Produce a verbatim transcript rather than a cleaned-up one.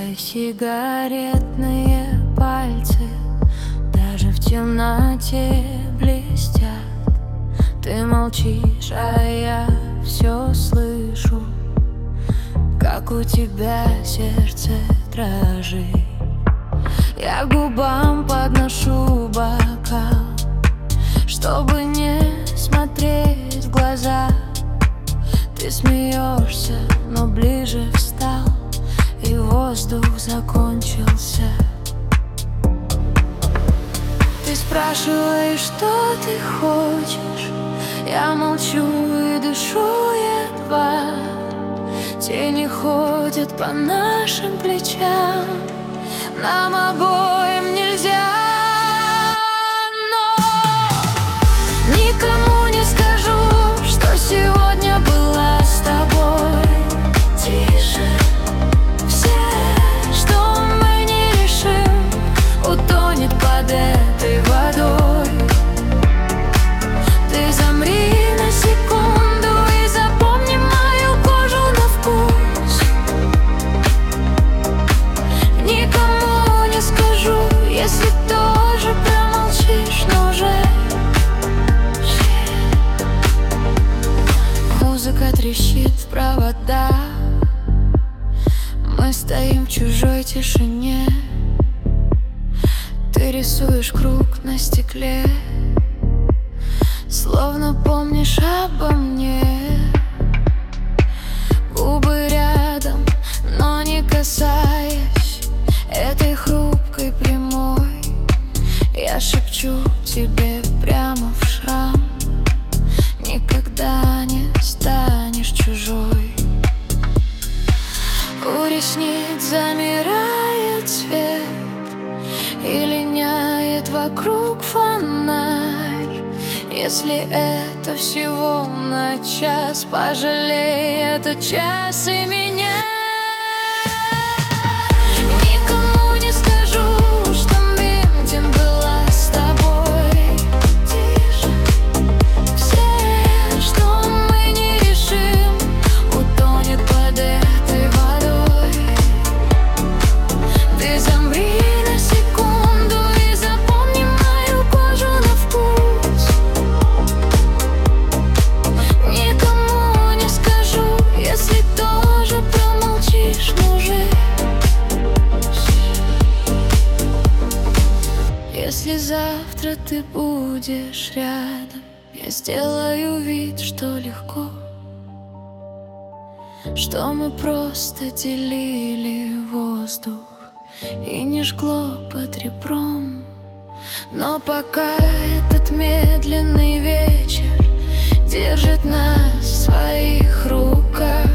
Твои сигаретные пальцы даже в темноте блестят. Ты молчишь, а я все слышу, как у тебя сердце дрожит. Я к губам подношу бокал, чтобы не смотреть в глаза. Ты смеешься, но ближе встал, и воздух закончился. Ты спрашиваешь, что ты хочешь. Я молчу и дышу едва. Тени ходят по нашим плечам. Нам обоим нельзя. Но никому не скажу, что сегодня была с тобой. Тише. Все, что мы не решим, утонет под этой водой. Ты замри на секунду и запомни мою кожу на вкус. Никому не скажу, если тоже промолчишь, но уже музыка трещит в проводах. Мы стоим в чужой тишине. Ты рисуешь круг на стекле, словно помнишь обо мне. Губы рядом, но не касаясь этой хрупкой прямой. Я шепчу тебе прямо в шрам: никогда не станешь чужой. У ресниц замирает свет и линяет вокруг фонарь. Если это всего на час, пожалей этот час и меня. Никому не скажу, что виден была с тобой. Тише. Все, что мы не решим, утонет под этой водой. Ты замри на секунду и запомни мою кожу на вкус. Никому не скажу, если тоже промолчишь, мужик. Если завтра ты будешь рядом, я сделаю вид, что легко, что мы просто делили воздух и не жгло под ребром. Но пока этот медленный вечер держит нас в своих руках,